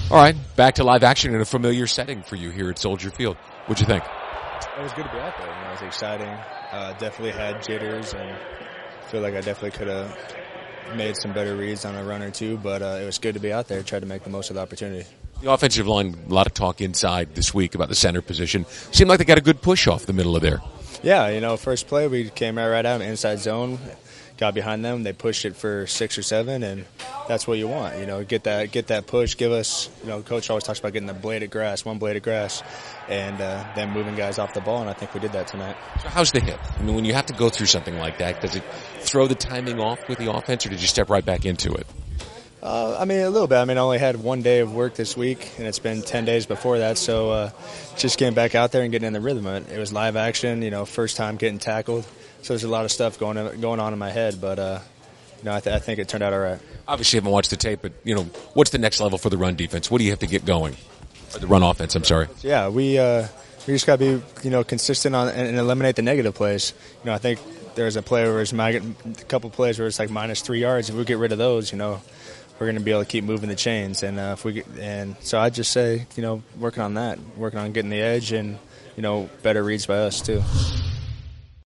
All right, back to live action in a familiar setting for you here at Soldier Field. What'd you think? It was good to be out there. It was exciting. Definitely had jitters, and feel like I definitely could have made some better reads on a run or two, but it was good to be out there, tried to make the most of the opportunity. The offensive line, a lot of talk inside this week about the center position. Seemed like they got a good push off the middle of there. Yeah, first play we came right out inside zone, got behind them, they pushed it for 6 or 7, and that's what you want. Get that push. Give us, coach always talks about getting one blade of grass, and then moving guys off the ball, and I think we did that tonight. So how's the hip? I mean, when you have to go through something like that, does it throw the timing off with the offense, or did you step right back into it? A little bit. I only had 1 day of work this week, and it's been 10 days before that, so just getting back out there and getting in the rhythm of it. It was live action, first time getting tackled, so there's a lot of stuff going on in my head, but I think it turned out all right. Obviously, you haven't watched the tape, but, what's the next level for the run defense? What do you have to get going? Or the run offense, I'm sorry. Yeah, we just got to be, consistent on and eliminate the negative plays. I think there's a play where it's a couple plays where it's like minus 3 yards. If we get rid of those, we're going to be able to keep moving the chains. And so I'd just say, working on that, working on getting the edge and, better reads by us too.